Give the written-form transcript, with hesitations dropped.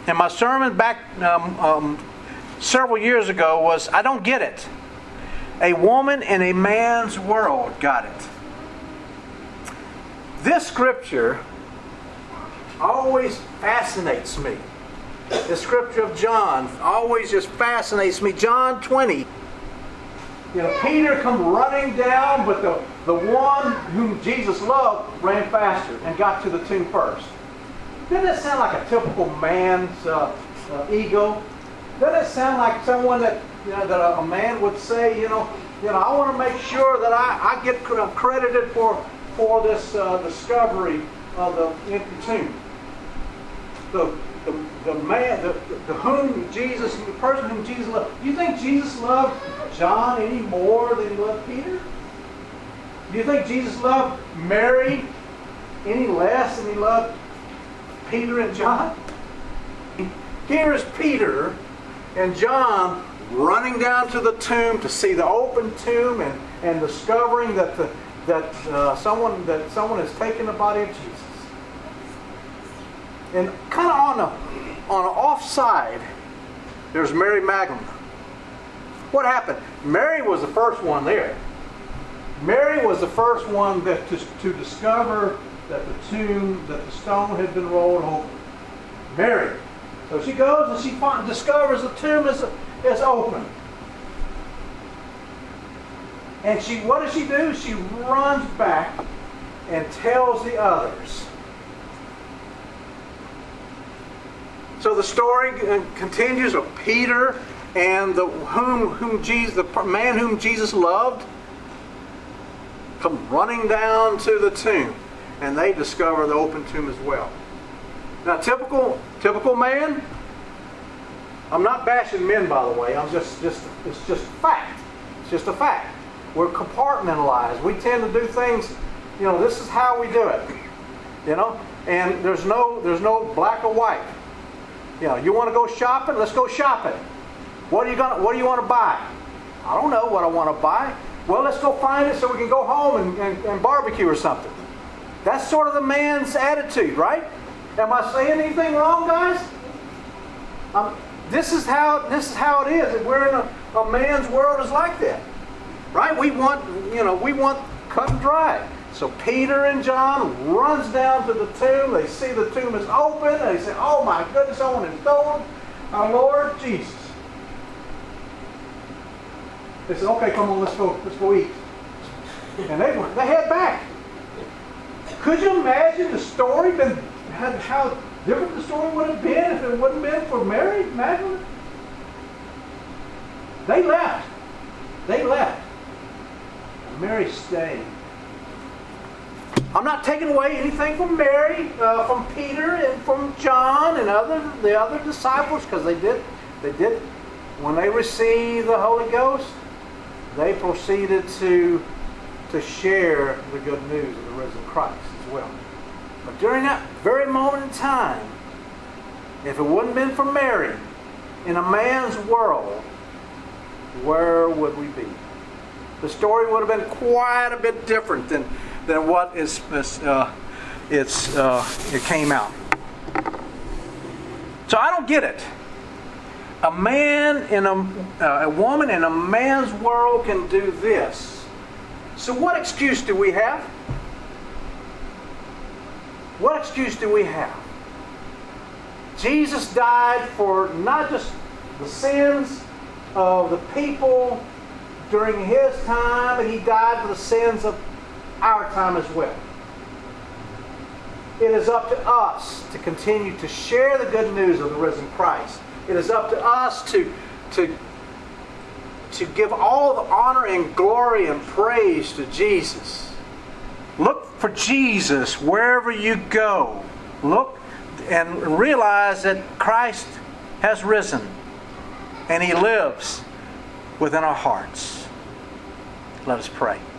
And my sermon back several years ago was, I don't get it. A woman in a man's world got it. This scripture always fascinates me. The scripture of John always just fascinates me. John 20. Peter come running down, but the one whom Jesus loved ran faster and got to the tomb first. Doesn't that sound like a typical man's ego? Doesn't it sound like someone that a man would say, I want to make sure that I get credited for this discovery of the empty tomb. The man, the person whom Jesus loved. Do you think Jesus loved John any more than he loved Peter? Do you think Jesus loved Mary any less than he loved Peter and John? Here is Peter and John running down to the tomb to see the open tomb and discovering that someone has taken the body of Jesus. And kind of on an offside, there's Mary Magdalene. What happened? Mary was the first one there. Mary was the first one to discover that the stone had been rolled over. Mary. So she goes and she discovers the tomb is open. And what does she do? She runs back and tells the others. So the story continues of Peter and the man whom Jesus loved come running down to the tomb, and they discover the open tomb as well. Now, typical man. I'm not bashing men, by the way. It's just a fact. It's just a fact. We're compartmentalized. We tend to do things. This is how we do it. And there's no black or white. You want to go shopping? Let's go shopping. What do you want to buy? I don't know what I want to buy. Well, let's go find it so we can go home and barbecue or something. That's sort of the man's attitude, right? Am I saying anything wrong, guys? This is how it is. We're in a man's world is like that, right? We want cut and dry. So Peter and John runs down to the tomb. They see the tomb is open. They say, "Oh my goodness, someone has stolen our Lord Jesus." They said, "Okay, come on, let's go eat." And they head back. Could you imagine the story? How different the story would have been if it wouldn't have been for Mary Magdalene? They left. Mary stayed. I'm not taking away anything from Mary, from Peter, and from John and the other disciples, because they did. When they received the Holy Ghost, they proceeded to share the good news of the risen Christ as well. But during that very moment in time, if it wouldn't have been for Mary, in a man's world, where would we be? The story would have been quite a bit different than what it came out. So I don't get it. A woman in a man's world can do this. So what excuse do we have? What excuse do we have? Jesus died for not just the sins of the people during His time, but He died for the sins of our time as well. It is up to us to continue to share the good news of the risen Christ. It is up to us to give all the honor and glory and praise to Jesus. Look for Jesus wherever you go. Look and realize that Christ has risen and He lives within our hearts. Let us pray.